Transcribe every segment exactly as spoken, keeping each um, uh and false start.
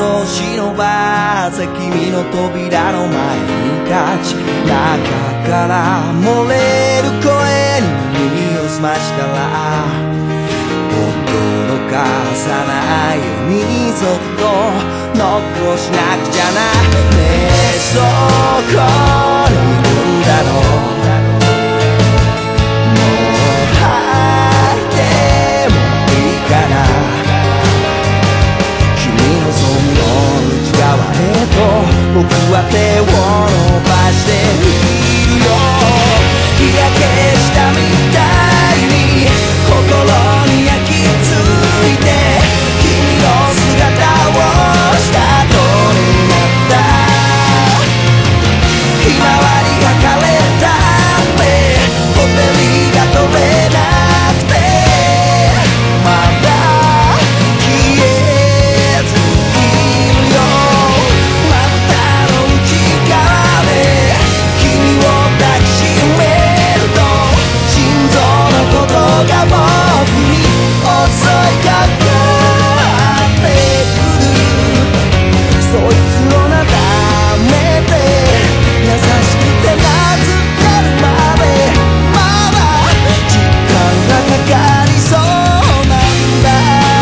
を忍ばせ君の扉の前に立ち、中から漏れる声に耳を澄ましたら、驚かさないようにそっと残しなくちゃな。ねえそこにいるんだろう、もう吐いてもいいかな。君のその内側へと僕は手を伸ばしているよ。日焼けしたみたいに心に焼き付いて、君の姿をした後になった。ひまわりが枯れたってほてりが取れなくて、まだ消えずにいるよ。またの内側で君を抱きしめると、心臓の鼓動が僕に襲いかかってくる。そいつをなだめて優しく手なずけるまで、まだ時間がかかりそうなんだ。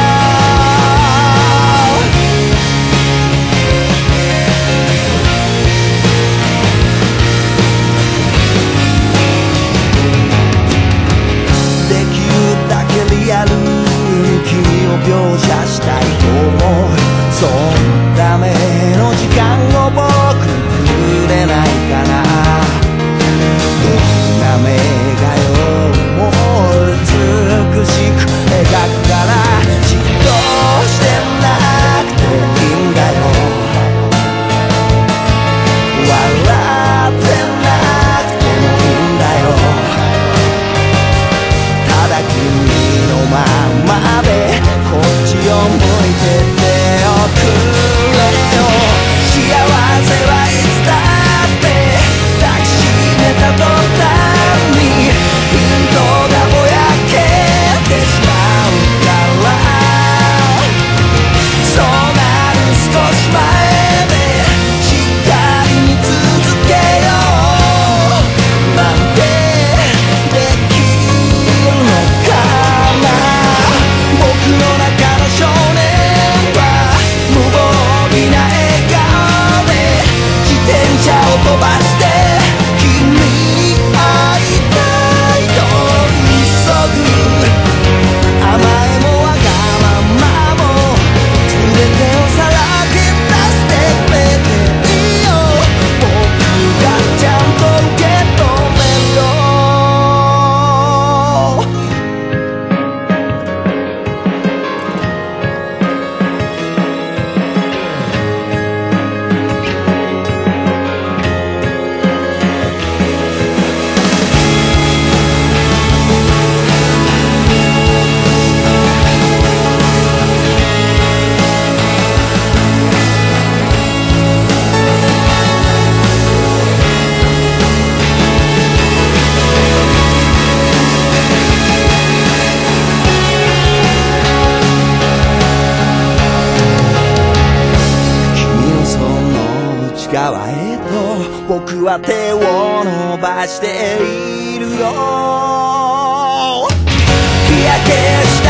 できるだけリアルに君を描写したいと思う。そのための時間を僕にくれないかな。どんな目がよも美しく描くから、じっとしてなくていいんだよ。笑ってなくてもいいんだよ。ただ君のままでこっちを向いてておくれよ。幸せはいつだって抱きしめた途端にピントがぼやけてしまうから、そうなる少し前でしっかり見続けようなんてできるのかな。僕の中の少年は無防備な笑顔で自転車を飛ばして君に会いたいと急ぐ。甘えもわがままも全てをさらけ出してくれていいよ。僕がちゃんと受け止めるよ。君のその内側へと僕は手を伸ばしているよ。日焼けした